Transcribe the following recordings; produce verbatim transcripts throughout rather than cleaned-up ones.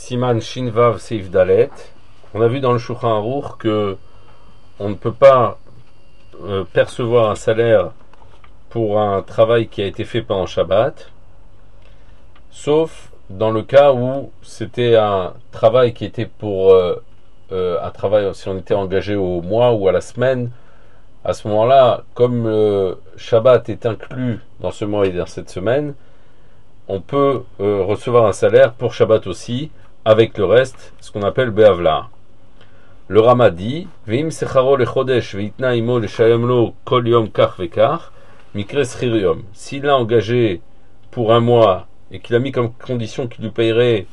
Siman Shinvav Seif Dalet. On a vu dans le Shulchan Aruch que on ne peut pas euh, percevoir un salaire pour un travail qui a été fait pendant Shabbat, sauf dans le cas où c'était un travail qui était pour euh, euh, un travail, si on était engagé au mois ou à la semaine. À ce moment-là, comme le Shabbat est inclus dans ce mois et dans cette semaine, on peut euh, recevoir un salaire pour Shabbat aussi, avec le reste, ce qu'on appelle Be'avla. Le Rama dit, Ve'im secharo lechodesh ve'itna imo leshalem lo kol yom kach vekach, mikre schir yom. S'il l'a engagé pour un mois et qu'il a mis comme condition qu'il lui payerait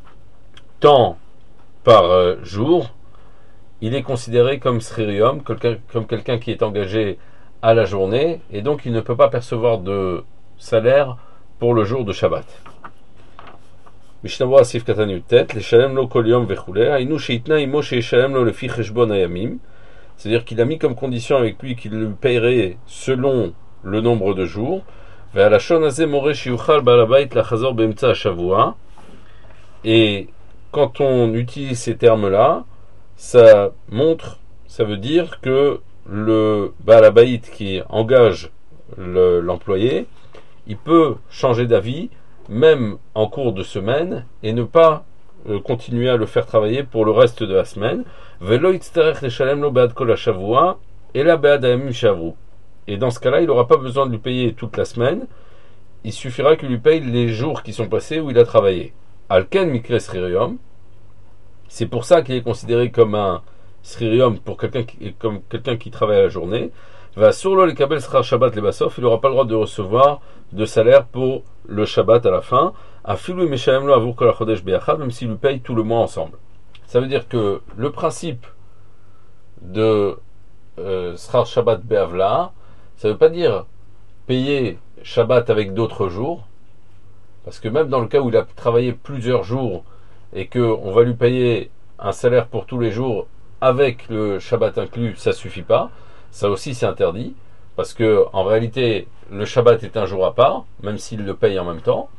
tant par euh, jour, il est considéré comme schir yom, comme quelqu'un qui est engagé à la journée, et donc il ne peut pas percevoir de salaire pour le jour de Shabbat. Mishnah Sif Katan Yutet, leshalem lo kol yom vechule, hainu sheitna imo sheishalem lo lefi cheshbon hayamim, c'est-à-dire qu'il a mis comme condition avec lui qu'il lui payerait selon le nombre de jours. Ve'alashon hazeh more sheyuchal ba'al habayit lachazor be'emtza hashavua. Et quand on utilise ces termes-là, ça montre, ça veut dire que le Baal Habayit qui engage le, l'employé, il peut changer d'avis même en cours de semaine et ne pas euh, continuer à le faire travailler pour le reste de la semaine. Velo yitztarech leshalem lo be'ad kol hashavua ela be'ad hayamim she'avru. Et dans ce cas-là, il n'aura pas besoin de lui payer toute la semaine. Il suffira qu'il lui paye les jours qui sont passés où il a travaillé. Alken mikre schir yom. C'est pour ça qu'il est considéré comme un schir yom pour quelqu'un qui, comme quelqu'un qui travaille à la journée. Va sur le lekabel schar Shabbat le basof, il n'aura pas le droit de recevoir de salaire pour le Shabbat à la fin. Afilu meshalem lo avur kol hachodesh beyachad, même s'il lui paye tout le mois ensemble. Ça veut dire que le principe de euh, schar Shabbat be'avla, ça ne veut pas dire payer Shabbat avec d'autres jours, parce que même dans le cas où il a travaillé plusieurs jours et qu'on va lui payer un salaire pour tous les jours avec le Shabbat inclus, ça ne suffit pas. Ça aussi c'est interdit, parce que en réalité le Shabbat est un jour à part, même s'il le paye en même temps.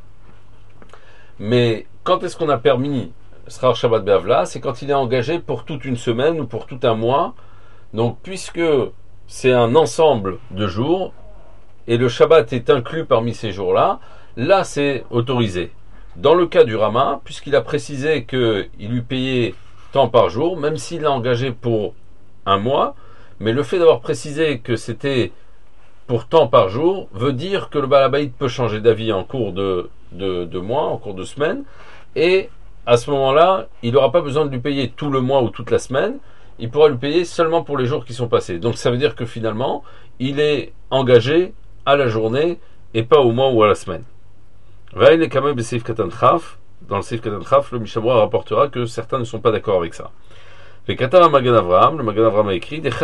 Mais quand est-ce qu'on a permis Schar Shabbat Be'avla? C'est quand il est engagé pour toute une semaine ou pour tout un mois. Donc puisque c'est un ensemble de jours et le Shabbat est inclus parmi ces jours-là, là c'est autorisé. Dans le cas du Rama, puisqu'il a précisé qu'il lui payait tant par jour, même s'il l'a engagé pour un mois, mais le fait d'avoir précisé que c'était pour temps par jour veut dire que le Baal Habayit peut changer d'avis en cours de, de, de mois, en cours de semaine, et à ce moment-là, il n'aura pas besoin de lui payer tout le mois ou toute la semaine, il pourra lui payer seulement pour les jours qui sont passés. Donc ça veut dire que finalement, il est engagé à la journée et pas au mois ou à la semaine. Dans le Seif Katan Chaf, le Mishnah rapportera que certains ne sont pas d'accord avec ça. Le Magen Avraham, le Magen Avraham a écrit donc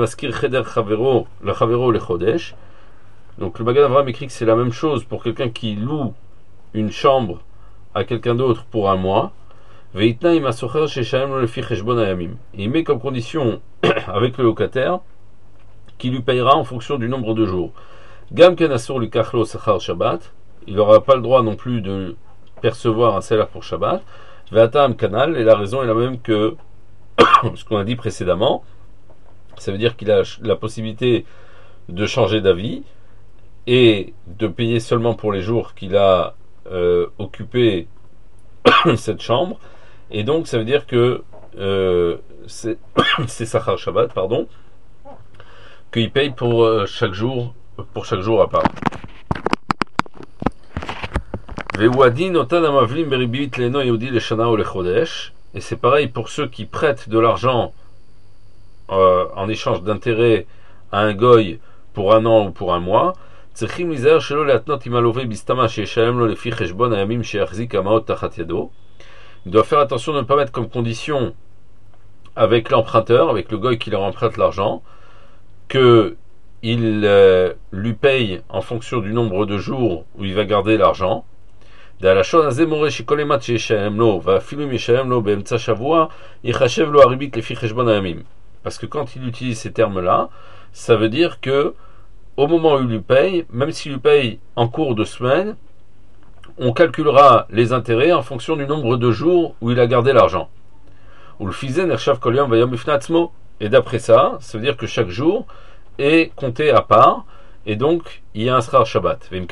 le Magen Avraham écrit que c'est la même chose pour quelqu'un qui loue une chambre à quelqu'un d'autre pour un mois. Il met comme condition avec le locataire qu'il lui payera en fonction du nombre de jours. Il n'aura pas le droit non plus de percevoir un salaire pour Shabbat. Et la raison est la même que ce qu'on a dit précédemment. Ça veut dire qu'il a la possibilité de changer d'avis et de payer seulement pour les jours qu'il a euh, occupé cette chambre, et donc ça veut dire que euh, c'est, c'est Sachar Shabbat, pardon, qu'il paye pour euh, chaque jour, pour chaque jour à part. Et c'est pareil pour ceux qui prêtent de l'argent euh, en échange d'intérêt à un goy pour un an ou pour un mois. Il doit faire attention de ne pas mettre comme condition avec l'emprunteur, avec le goy qui leur emprunte l'argent, qu'il euh, lui paye en fonction du nombre de jours où il va garder l'argent. Parce que quand il utilise ces termes-là, ça veut dire que au moment où il lui paye, même s'il lui paye en cours de semaine, on calculera les intérêts en fonction du nombre de jours où il a gardé l'argent. Ou le fizen ershav kol yom vayom bifnei atzmo. Et d'après ça, ça veut dire que chaque jour est compté à part, et donc il y a un schar Shabbat. Et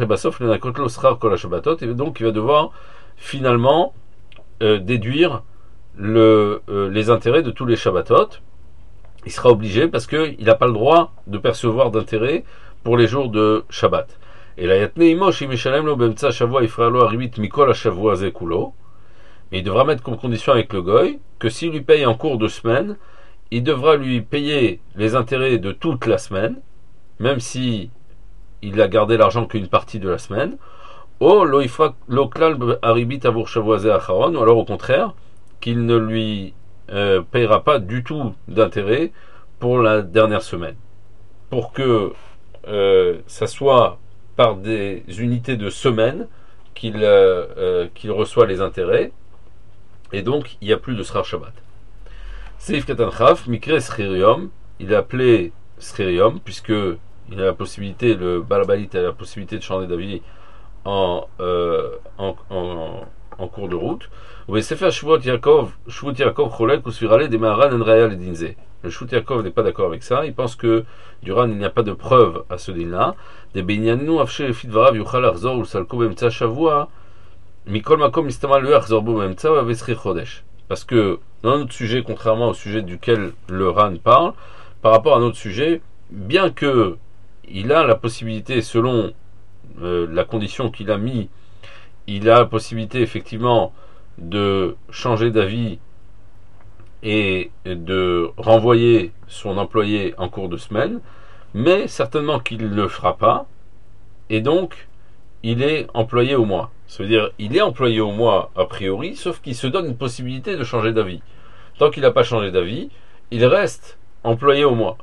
donc il va devoir finalement euh, déduire le, euh, les intérêts de tous les Shabbatot. Il sera obligé parce qu'il n'a pas le droit de percevoir d'intérêt pour les jours de Shabbat. Et la yatne imo shi mishalem lo b'emtza shavua ifra lo aribit mikol hashavua ze kulo. Mais il devra mettre comme condition avec le goy que s'il lui paye en cours de semaine, il devra lui payer les intérêts de toute la semaine, même si il a gardé l'argent qu'une partie de la semaine. Ou lo ifra lo klal aribit avur shavua ze acharon, ou alors au contraire, qu'il ne lui euh, payera pas du tout d'intérêt pour la dernière semaine. Pour que euh, ça soit par des unités de semaine qu'il euh, euh, qu'il reçoit les intérêts, et donc il n'y a plus de Schar Shabbat. Seif Katan Chaf, Mikre Scherium, il est appelé Scherium, puisque il a la possibilité, le Balabalit a la possibilité de changer d'avis en, euh, en, en, en cours de route. Le Shvut Yaakov Cholek ou Svirale des Maharan en Raya le Dinze. Le Shvut Yaakov n'est pas d'accord avec ça. Il pense que durant il n'y a pas de preuve à ce din-là. Des Benyanu Afshe Lefit Varav Yuchal Arzor ou Salko Bemtsa Shavua Mikol Makom Istamal Le Arzor Bo Bemtsa Vesri Chodesh. Parce que dans notre sujet, contrairement au sujet duquel le Ran parle, par rapport à notre sujet, bien que il a la possibilité, selon euh, la condition qu'il a mis, il a la possibilité effectivement de changer d'avis et de renvoyer son employé en cours de semaine, mais certainement qu'il ne le fera pas, et donc il est employé au mois. Ça veut dire il est employé au mois a priori, sauf qu'il se donne une possibilité de changer d'avis. Tant qu'il n'a pas changé d'avis, il reste employé au mois.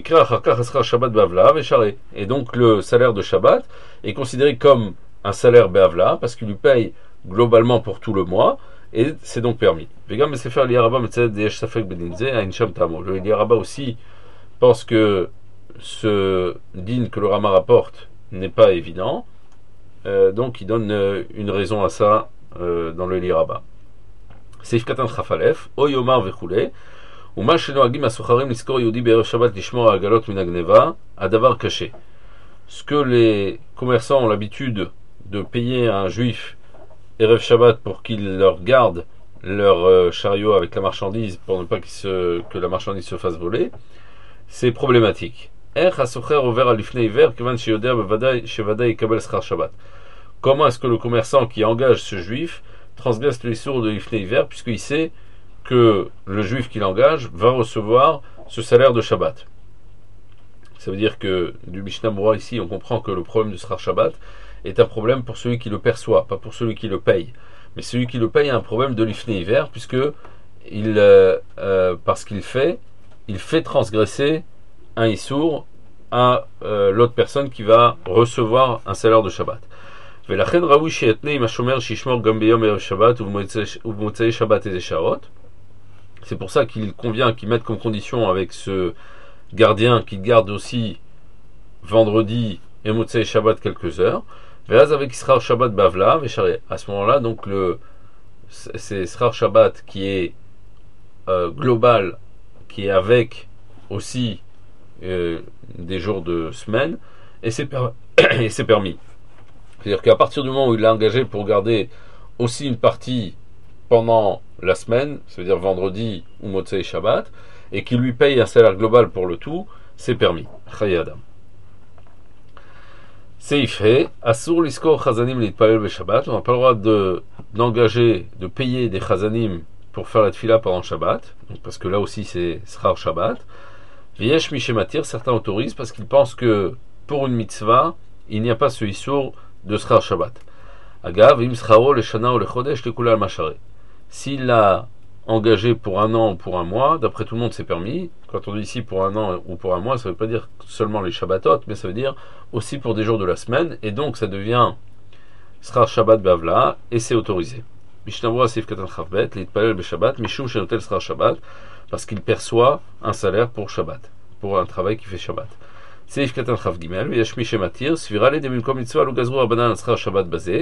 Et donc le salaire de Shabbat est considéré comme un salaire Be'avla, parce qu'il lui paye globalement pour tout le mois, et c'est donc permis. Le Eliaraba aussi pense que ce din que le Rama rapporte n'est pas évident, euh, donc il donne euh, une raison à ça euh, dans le Eliaraba. Seif Katan Chafalef, O Yomar Vechule, Uma Shenoagim Asucharim Liskor Yodi Be'erev Shabbat Lishmor Agalot Minagneva, Adavar caché. Ce que les commerçants ont l'habitude de payer à un juif Erev Shabbat pour qu'il leur garde leur euh, chariot avec la marchandise pour ne pas qu'il se, que la marchandise se fasse voler, c'est problématique. Comment est-ce que le commerçant qui engage ce juif transgresse les sourds de l'ifnei hiver, puisqu'il sait que le juif qu'il engage va recevoir ce salaire de Shabbat? Ça veut dire que du Mishnah Moura ici, on comprend que le problème du Schar Shabbat est un problème pour celui qui le perçoit, pas pour celui qui le paye. Mais celui qui le paye a un problème de l'ifnei hiver, puisque il, euh, euh, parce qu'il fait, il fait transgresser un issour à euh, l'autre personne qui va recevoir un salaire de Shabbat. C'est pour ça qu'il convient qu'il mette comme condition avec ce gardien qu'il garde aussi vendredi et Motzei Shabbat quelques heures. Avec Schar Shabbat Bavla, à ce moment-là, donc le c'est Schar Shabbat qui est euh, global, qui est avec aussi euh, des jours de semaine, et c'est per- et c'est permis. C'est-à-dire qu'à partir du moment où il l'a engagé pour garder aussi une partie pendant la semaine, c'est-à-dire vendredi ou Motzei Shabbat, et qu'il lui paye un salaire global pour le tout, c'est permis. Chaye Adam. Seifhe, Asur Liskor Chazanim Litpalel Beshabbat, on n'a pas le droit de, d'engager, de payer des Chazanim pour faire la tfila pendant Shabbat, donc parce que là aussi c'est Schar Shabbat. Viesh Mishematir, certains autorisent parce qu'ils pensent que pour une mitzvah, il n'y a pas ce issour de Schar Shabbat. Agav, Im Scharo, le Shana ou le Chodesh, le Kula al-Mashare. S'il l'a engagé pour un an ou pour un mois, d'après tout le monde c'est permis. Quand on dit ici pour un an ou pour un mois, ça ne veut pas dire seulement les Shabbatot, mais ça veut dire aussi pour des jours de la semaine, et donc ça devient Schar Shabbat Bavla, et c'est autorisé. Mishnavura Seif Katan Chavbet, Litpalel Beshabbat, Mishum Shenotel Schar Shabbat, parce qu'il perçoit un salaire pour Shabbat, pour un travail qui fait Shabbat. Seif Katan Chav Gimel, Yashmi Shematir, Svirale de Milkom Mitzvah, Lugazru Abanan Schar Shabbat Bazé,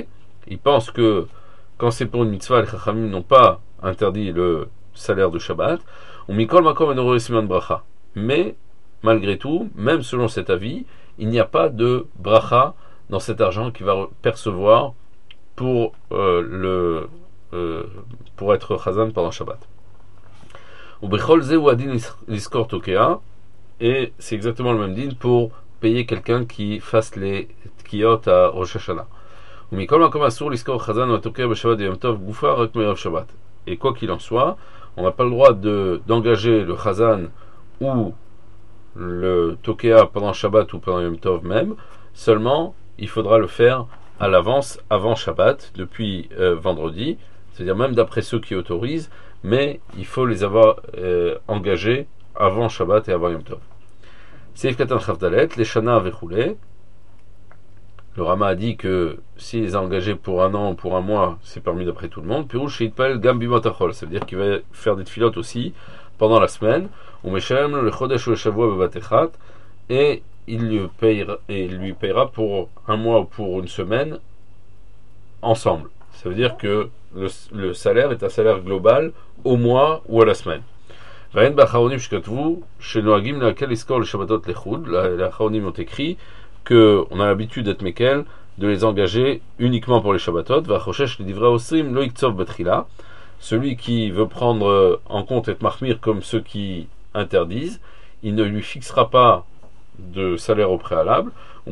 ils pensent que quand c'est pour une mitzvah, les chachamim n'ont pas interdit le salaire de Shabbat, ou mikol makom eno siman bracha. Mais, malgré tout, même selon cet avis, il n'y a pas de bracha dans cet argent qu'il va percevoir pour, euh, le, euh, pour être chazan pendant Shabbat. Ou bechol ze ou adin liskor tokea, et c'est exactement le même din pour payer quelqu'un qui fasse les tkiyot à Rosh Hashanah. Ou mikol makom asur liskor chazan ou tokea b'Shabbat de Yom Tov goufa rak me'erev Shabbat. Et quoi qu'il en soit, on n'a pas le droit de, d'engager le chazan ou le tokea pendant Shabbat ou pendant Yom Tov même, seulement il faudra le faire à l'avance, avant Shabbat, depuis euh, vendredi, c'est-à-dire même d'après ceux qui autorisent, mais il faut les avoir euh, engagés avant Shabbat et avant Yom Tov. Seif Katan Chavdalet, les Shana Vechoulé. Le Rama a dit que s'il les a engagés pour un an ou pour un mois, c'est permis d'après tout le monde. Pirouche Sheitpel Gam Bimotachol, ça veut dire qu'il va faire des tfilotes aussi pendant la semaine. Ou Meshalem le Chodesh ou le Shavua Bebatechat, et il lui payera, et il lui payera pour un mois ou pour une semaine ensemble. Ça veut dire que le, le salaire est un salaire global au mois ou à la semaine. Les Acharonim ont écrit qu'on a l'habitude d'être Mekel, de les engager uniquement pour les Shabbatot. Celui qui veut prendre en compte et Mahmir comme ceux qui interdisent, il ne lui fixera pas de salaire au préalable. Et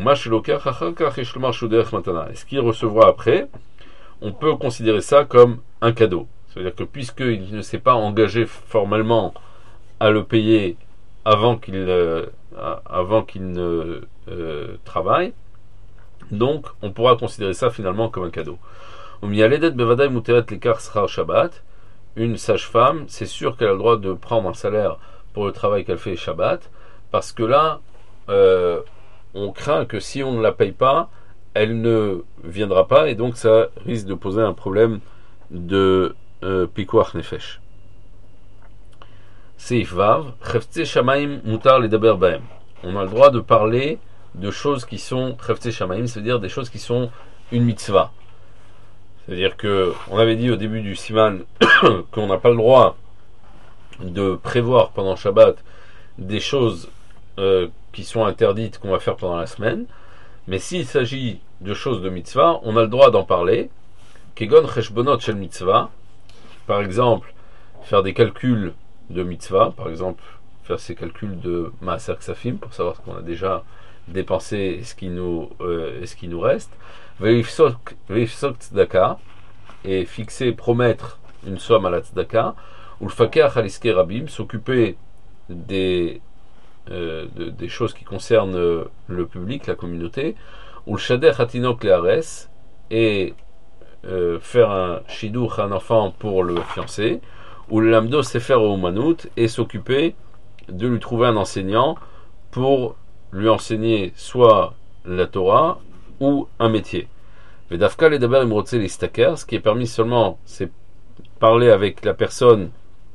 ce qu'il recevra après, on peut considérer ça comme un cadeau. C'est-à-dire que puisqu'il ne s'est pas engagé formellement à le payer avant qu'il, euh, avant qu'il ne euh, travaille, donc on pourra considérer ça finalement comme un cadeau. Une sage-femme, c'est sûr qu'elle a le droit de prendre un salaire pour le travail qu'elle fait Shabbat, parce que là, euh, on craint que si on ne la paye pas, elle ne viendra pas, et donc ça risque de poser un problème de euh, pikuach nefesh. Seif Vav, Cheftzei Shamaim mutar ledaber bahem. On a le droit de parler de choses qui sont Cheftzei Shamaim, c'est-à-dire des choses qui sont une mitzvah. C'est-à-dire que on avait dit au début du Siman qu'on n'a pas le droit de prévoir pendant Shabbat des choses euh, qui sont interdites qu'on va faire pendant la semaine, mais s'il s'agit de choses de mitzvah, on a le droit d'en parler. Kegon cheshbonot shel mitzvah, par exemple, faire des calculs de mitzvah, par exemple, faire ces calculs de maaser ksafim pour savoir ce qu'on a déjà dépensé et ce qui nous, euh, et ce qui nous reste. Veifsok tzedaka, et fixer, promettre une somme à la tzedaka, ou le fakeach aliske rabim, s'occuper des, euh, de, des choses qui concernent euh, le public, la communauté, ou le shader hatinok leares, et euh, faire un shidduch à un enfant pour le fiancé, ou le lamdo sefer au manout, et s'occuper de lui trouver un enseignant pour lui enseigner soit la Torah ou un métier. Vedafka le daber imrotze listaker, ce qui est permis seulement, c'est parler avec la personne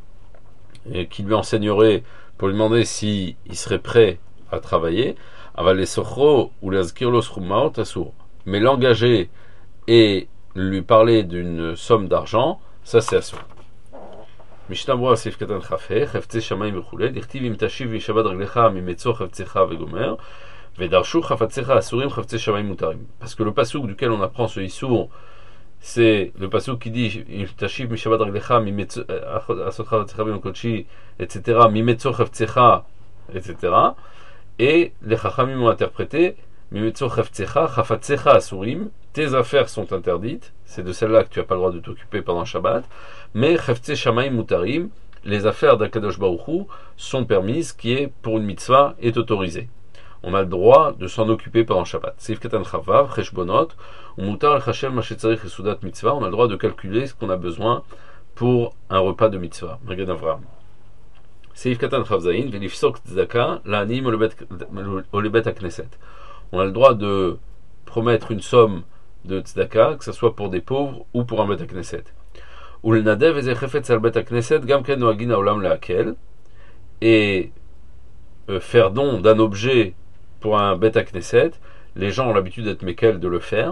qui lui enseignerait pour lui demander s'il si serait prêt à travailler. Aval les sochro ou les azkirlos chummaot asur. Mais l'engager et lui parler d'une somme d'argent, ça c'est asur. Mishnah Berurah Seif Katan Chafeh, Cheftzei Shamayim v'chulei, Dichtiv im tashiv v'yishabad raglecha mimetzo chefzecha v'gomer, v'darshu chafatzecha asurim Cheftzei Shamayim mutarim. Parce que le pasuk duquel on apprend ce issour, c'est le pasuk qui dit im tashiv mishabad raglecha mimetzo asot chafatzecha v'yom et cetera mimetzo chefzecha, et cetera. Et les chachamim ont interprété mimetzo chefzecha chafatzecha asurim, tes affaires sont interdites, c'est de celles-là que tu n'as pas le droit de t'occuper pendant Shabbat, mais Cheftzei Shamayim mutarim, les affaires d'Akadosh Baruch Hu sont permises, qui est pour une mitzvah est autorisée. On a le droit de s'en occuper pendant Shabbat. Seif Katan Chavav, Cheshbonot, ou Mutar Chashem Mashetzarich Sudat Mitzvah, on a le droit de calculer ce qu'on a besoin pour un repas de mitzvah. Magen Avraham. Seif Katan Chavzaïn, Velifsok Tzedaka, La'anim Olebet Akneset. On a le droit de promettre une somme de tzedaka, que ce soit pour des pauvres ou pour un bet akneset. Ou le nadev et zechefetz al bet akneset gam ken noagin haolam leakel, et euh, faire don d'un objet pour un bet akneset, les gens ont l'habitude d'être mekel de le faire,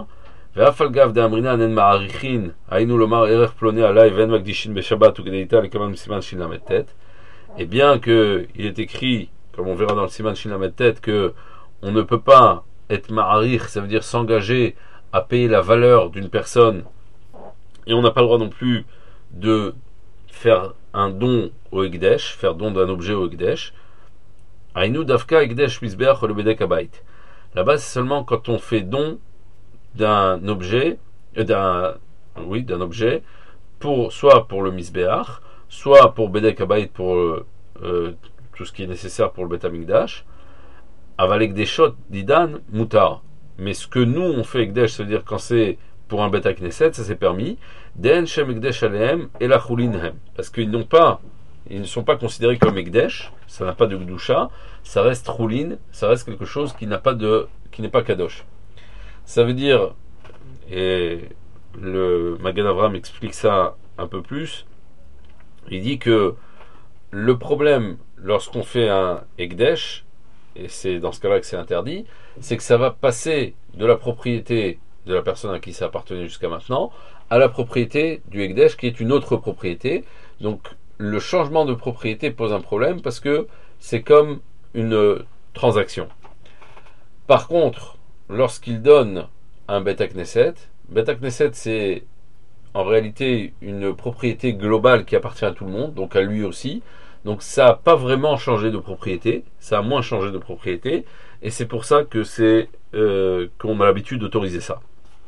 ואף על גב דאמרינן אין מעריכין, היינו לומר ערך פלוני עליי ואין מקדישין בשבת וכדי איתה לקמן מסימן שין למד ט'. Et bien qu'il est écrit, comme on verra dans le Siman Shin Lamed Tet, que on ne peut pas être ma'arich, ça veut dire s'engager à payer la valeur d'une personne, et on n'a pas le droit non plus de faire un don au Ekdesh, faire don d'un objet au Ekdesh. Aïnou Davka Ekdesh Misbeach le Bedek Abayt. Là-bas, c'est seulement quand on fait don d'un objet, euh, d'un, oui, d'un objet, pour, soit pour le Misbeach, soit pour Bedek Abayt, pour euh, euh, tout ce qui est nécessaire pour le Bet Amikdash, avalek des shot didan mutar. Mais ce que nous on fait Ekdesh, ça veut dire quand c'est pour un Bet Knesset, ça c'est permis. Den shem Ekdesh alehem et la chulinhem, parce qu'ils n'ont pas, ils ne sont pas considérés comme Ekdesh, ça n'a pas de Gdusha, ça reste chulin, ça reste quelque chose qui n'a pas de, qui n'est pas kadosh. Ça veut dire, et le Magen Avraham explique ça un peu plus. Il dit que le problème lorsqu'on fait un Ekdesh, et c'est dans ce cas-là que c'est interdit, c'est que ça va passer de la propriété de la personne à qui ça appartenait jusqu'à maintenant à la propriété du Ekdesh qui est une autre propriété. Donc le changement de propriété pose un problème parce que c'est comme une transaction. Par contre, lorsqu'il donne un Bet Knesset, Bet Knesset c'est en réalité une propriété globale qui appartient à tout le monde, donc à lui aussi. Donc ça n'a pas vraiment changé de propriété, ça a moins changé de propriété, et c'est pour ça que c'est euh, qu'on a l'habitude d'autoriser ça.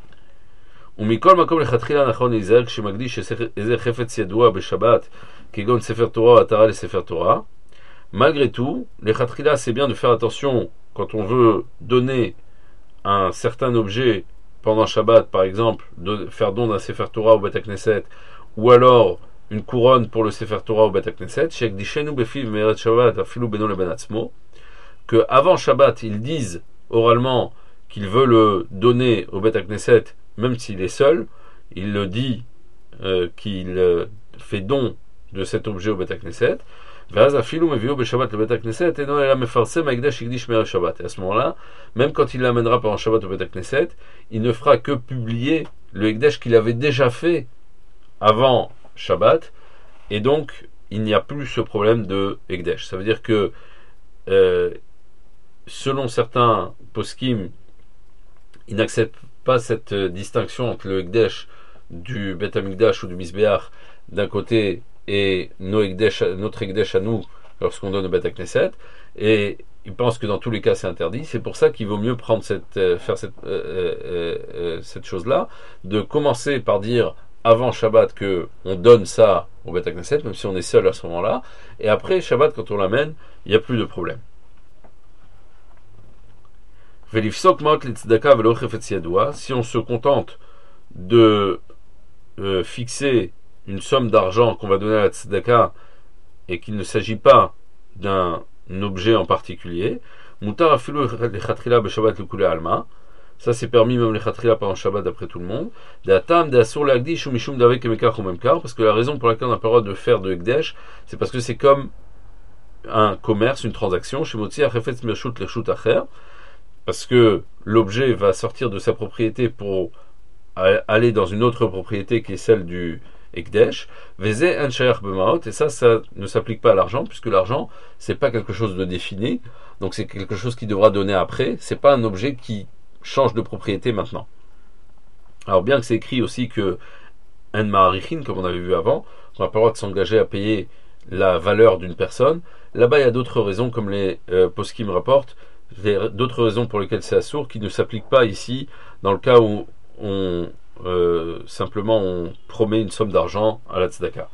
Malgré tout, les chatrila, c'est bien de faire attention quand on veut donner un certain objet pendant Shabbat, par exemple, de faire don d'un Sefer Torah au Bet Knesset, ou alors une couronne pour le Sefer Torah au Bet Knesset, que avant Shabbat, ils disent oralement qu'il veut le donner au Bet Knesset, même s'il est seul, il le dit euh, qu'il euh, fait don de cet objet au Bet Knesset. Et à ce moment-là, même quand il l'amènera pendant Shabbat au Bet Knesset, il ne fera que publier le Ekdesh qu'il avait déjà fait avant Shabbat, et donc il n'y a plus ce problème de Ekdesh. Ça veut dire que euh, selon certains poskim, ils n'acceptent pas cette distinction entre le Ekdesh du Bet Amikdash ou du Misbeach d'un côté et nos Ekdesh, notre Ekdesh à nous lorsqu'on donne au Bet Knesset, et ils pensent que dans tous les cas c'est interdit. C'est pour ça qu'il vaut mieux prendre cette, euh, faire cette, euh, euh, euh, cette chose-là, de commencer par dire avant Shabbat que on donne ça au Bet Knesset, même si on est seul à ce moment-là, et après Shabbat quand on l'amène, il n'y a plus de problème. Si on se contente de euh, fixer une somme d'argent qu'on va donner à la tzedaka et qu'il ne s'agit pas d'un objet en particulier, mutar afilu lechatchila b'shabbat l'ukule alma, ça c'est permis même lechatchila pendant Shabbat d'après tout le monde, d'atam d'asur l'agdish ou mishum davek emekar ou memkar, parce que la raison pour laquelle on n'a pas le droit de faire de ekdesh, c'est parce que c'est comme un commerce, une transaction, chez motzi achefetz mirshut lechut acher, parce que l'objet va sortir de sa propriété pour aller dans une autre propriété qui est celle du Ekdesh, Veze en shayach b'maot, et ça, ça ne s'applique pas à l'argent, puisque l'argent, c'est pas quelque chose de défini, donc c'est quelque chose qui devra donner après, c'est pas un objet qui change de propriété maintenant. Alors bien que c'est écrit aussi que en ma'arichin, comme on avait vu avant, on n'a pas le droit de s'engager à payer la valeur d'une personne, là-bas il y a d'autres raisons, comme les euh, poskim rapportent, d'autres raisons pour lesquelles c'est assourd, qui ne s'appliquent pas ici, dans le cas où on Euh, simplement on promet une somme d'argent à la tzedaka.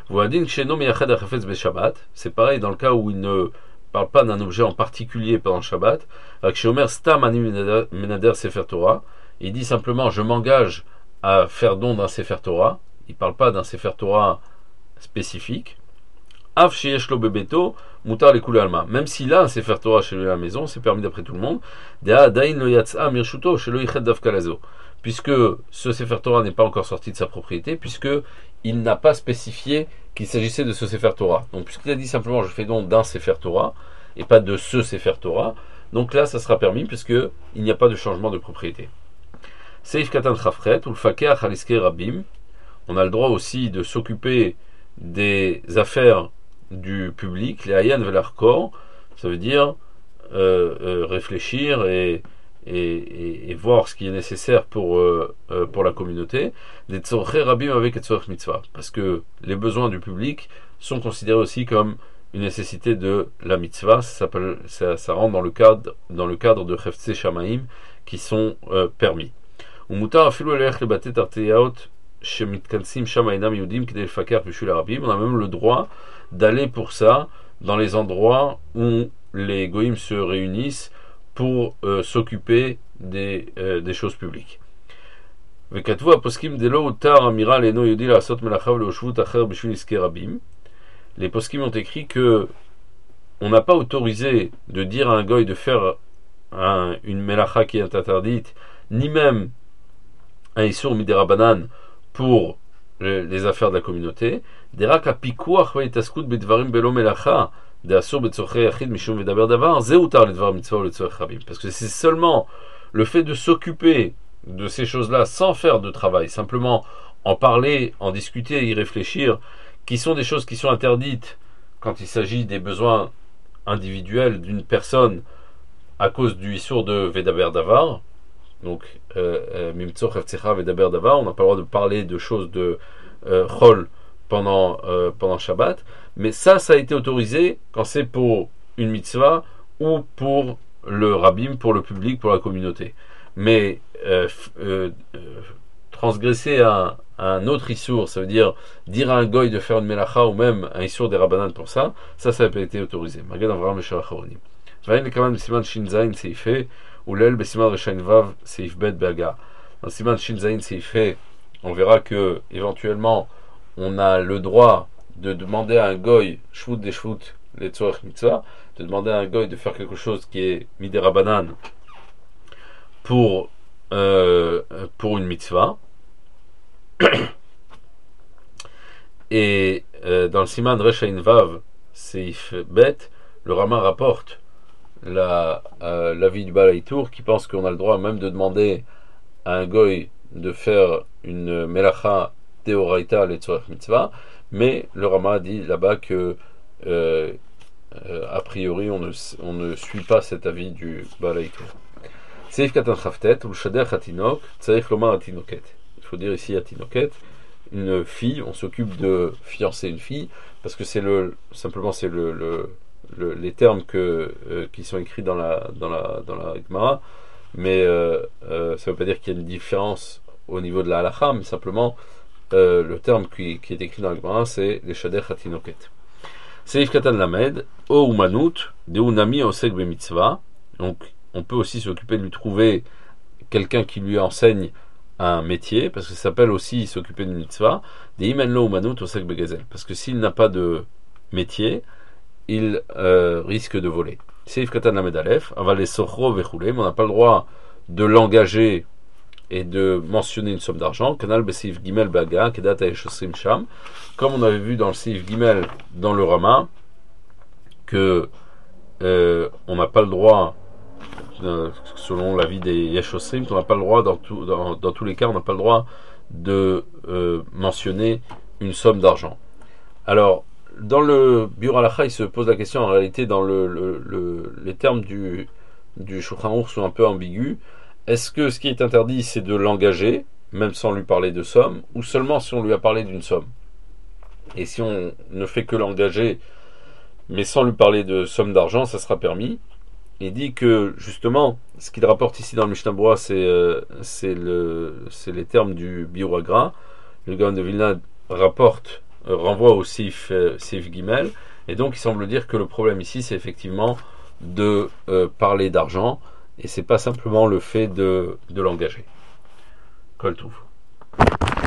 C'est pareil dans le cas où il ne parle pas d'un objet en particulier pendant Shabbat. Il dit simplement je m'engage à faire don d'un Sefer Torah. Il ne parle pas d'un Sefer Torah spécifique. Même s'il a un Sefer Torah chez lui à la maison, c'est permis d'après tout le monde. Puisque ce Sefer Torah n'est pas encore sorti de sa propriété, puisque il n'a pas spécifié qu'il s'agissait de ce Sefer Torah. Donc puisqu'il a dit simplement je fais don d'un Sefer Torah et pas de ce Sefer Torah, donc là ça sera permis puisque il n'y a pas de changement de propriété. Seif Katan Chafret, ou le Fakeach Aliske Rabim. On a le droit aussi de s'occuper des affaires du public, les Hayan Velarkor, ça veut dire euh, euh, réfléchir et, et, et, et voir ce qui est nécessaire pour, euh, euh, pour la communauté, des Tzorche Rabim avec et Tzorch Mitzvah, parce que les besoins du public sont considérés aussi comme une nécessité de la mitzvah, ça, ça, ça rentre dans le cadre, dans le cadre de Cheftzei Shamaim qui sont euh, permis. On a même le droit d'aller pour ça dans les endroits où les goïms se réunissent pour euh, s'occuper des, euh, des choses publiques. Les poskim ont écrit que on n'a pas autorisé de dire à un goy de faire un, une melacha qui est interdite, ni même un isur midirabanan pour les affaires de la communauté. Parce que c'est seulement le fait de s'occuper de ces choses-là sans faire de travail, simplement en parler, en discuter, y réfléchir, qui sont des choses qui sont interdites quand il s'agit des besoins individuels d'une personne à cause du issour de Vedaber Davar. Donc, Mimtso Chefzecha Vedaber Davar, on n'a pas le droit de parler de choses de euh, Chol pendant, euh, pendant Shabbat, mais ça, ça a été autorisé quand c'est pour une mitzvah ou pour le rabbin, pour le public, pour la communauté. Mais euh, euh, transgresser un, un autre issour, ça veut dire dire à un goy de faire une melacha ou même un issour des rabbanan pour ça, ça, ça n'a pas été autorisé. Magad Avraham Meshach Acharonim. Vayin le kaman b'siman shin zayin seifé ou l'el b'siman reshain vav seif bet be'aga. Dans siman shin zayin seifé, on verra que éventuellement on a le droit de demander à un goy shvut des shvut les tzorech mitzvah, de demander à un goy de faire quelque chose qui est midé rabbanan pour euh, pour une mitzvah. Et euh, dans le siman reshain vav seif bet, le Rama rapporte la, euh, l'avis du Baal Haïtour qui pense qu'on a le droit même de demander à un goy de faire une melacha théoraïta les tzorech mitzvah, mais le Rama dit là-bas que euh, euh, a priori on ne, on ne suit pas cet avis du Baal Haïtour. Seif katan chaftet ou shader hatinok tzarich lomar hatinoket. Il faut dire ici hatinoket, une fille, on s'occupe de fiancer une fille parce que c'est le simplement c'est le, le Le, les termes que, euh, qui sont écrits dans la, dans la, dans la Gemara, mais euh, euh, ça ne veut pas dire qu'il y a une différence au niveau de la halacha, mais simplement euh, le terme qui, qui est écrit dans la Gemara, c'est les shader hatinoket. Seif katan lamed, o umanut, de unami osek be mitzvah. Donc on peut aussi s'occuper de lui trouver quelqu'un qui lui enseigne un métier, parce que ça s'appelle aussi s'occuper d'une mitzvah, de imenlo umanut osek be gezel, parce que s'il n'a pas de métier, il euh, risque de voler. Seif katan lamed alef, aval sochro vechule, mais on n'a pas le droit de l'engager et de mentionner une somme d'argent. Kanal beseif gimel baga kedat aeshosrim sham, comme on avait vu dans le seif gimel dans le Rama, que euh, on n'a pas le droit, euh, selon l'avis des yeshosrim, on n'a pas le droit dans, tout, dans, dans tous les cas, on n'a pas le droit de euh, mentionner une somme d'argent. Alors dans le Biur Halacha, il se pose la question, en réalité, dans le, le, le, les termes du, du Shulchan Aruch sont un peu ambigus. Est-ce que ce qui est interdit, c'est de l'engager, même sans lui parler de somme, ou seulement si on lui a parlé d'une somme? Et si on ne fait que l'engager, mais sans lui parler de somme d'argent, ça sera permis. Il dit que, justement, ce qu'il rapporte ici dans le Mishnah Berurah, c'est, euh, c'est, le, c'est les termes du Biur Hagra. Le Gaon de Vilna rapporte renvoie au Seif, euh, Seif Gimel, et donc il semble dire que le problème ici c'est effectivement de euh, parler d'argent et c'est pas simplement le fait de, de l'engager. Kol Touv.